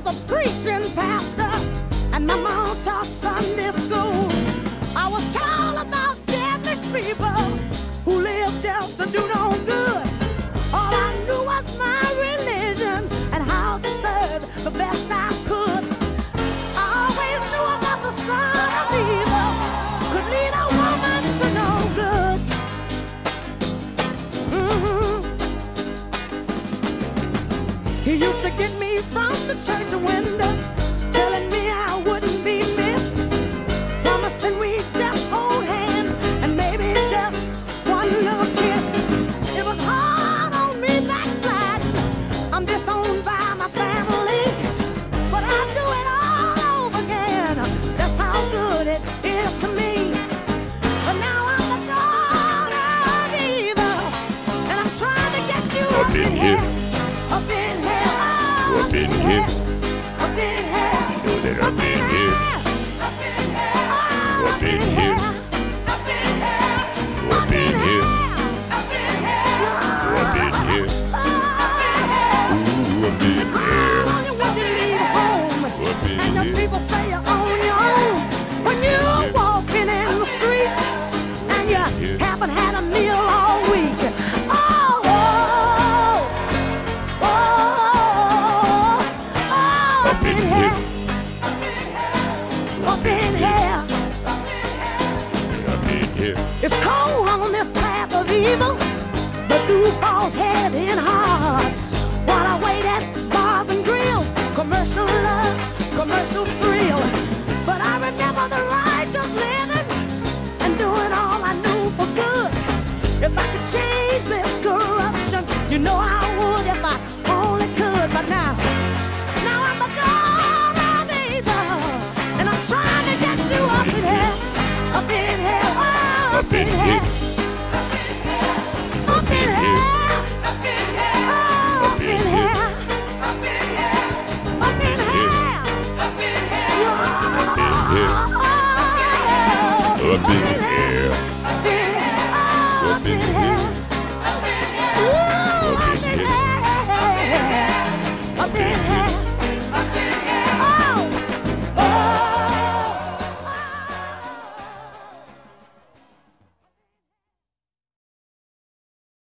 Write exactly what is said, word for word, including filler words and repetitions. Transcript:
a preaching pastor, and my mom taught Sunday school. I was told about devilish people who live just to do no good. All I knew was my religion and how to serve the best I could. I always knew about the son of evil could lead a woman to no good. Mm-hmm. He used to get me from the church window, telling me I wouldn't be missed, promising we'd just hold hands and maybe just one little kiss. It was hard on me backsliding. I'm disowned by my family, but I do it all over again. That's how good it is to me. But now I'm the daughter of evil, and I'm trying to get you up, up in here, up in here, oh, up in here, up in here. You know that I'm in here, up in here, oh, up in here, up in here, up in here, up in here, up in here, ooh, up in here. How long you want to leave home? And the people say you're on your own when you're walking in the street and you haven't had a meal all week. Oh, oh, oh, oh, up in here, up in here, up in here. It's cold on this path of evil, the dew falls heavy and hard. While I wait at bars and grills, commercial love, commercial thrill. But I remember the righteous living and doing all I knew for good. If I could change this corruption, you know I would if I only could. But now, now I'm the daughter of evil, and I'm trying to get you up in here, up in here, oh, up in here, up in here, up in here, oh, up in here, up in here, up in here, up in here, up in here, up in here.